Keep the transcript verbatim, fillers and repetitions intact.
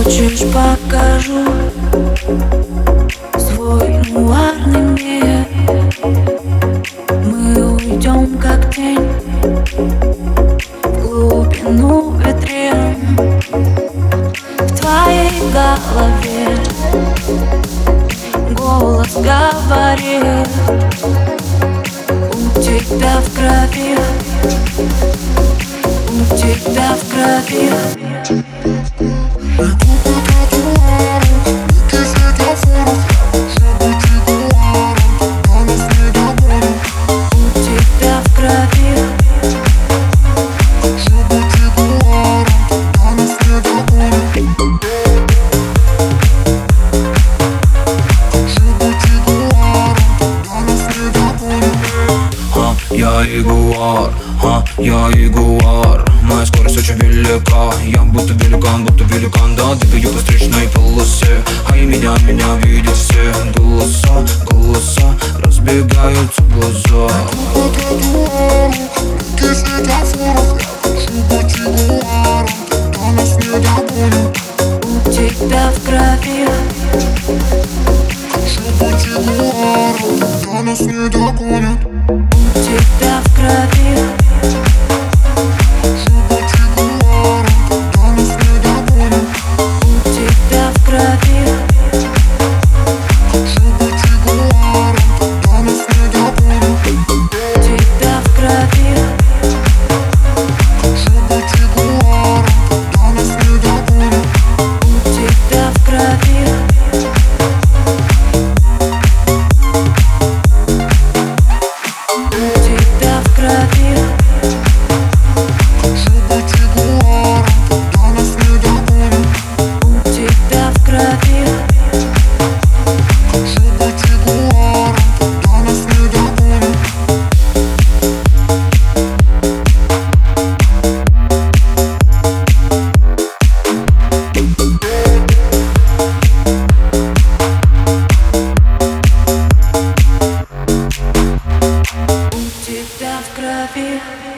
Хочешь, покажу свой нуарный мир. Мы уйдем как тень в глубину витрин. В твоей голове голос говорит: у тебя в крови, у тебя в крови. Я ягуар, а, я ягуар. Моя скорость очень велика. Я будто великан, будто великан. Да, двигаю по встречной полосе. А и меня, меня видят все. Голоса, голоса, разбегаются глаза. У тебя в крови, когда нас не догонят. у тебя в крови. В крови.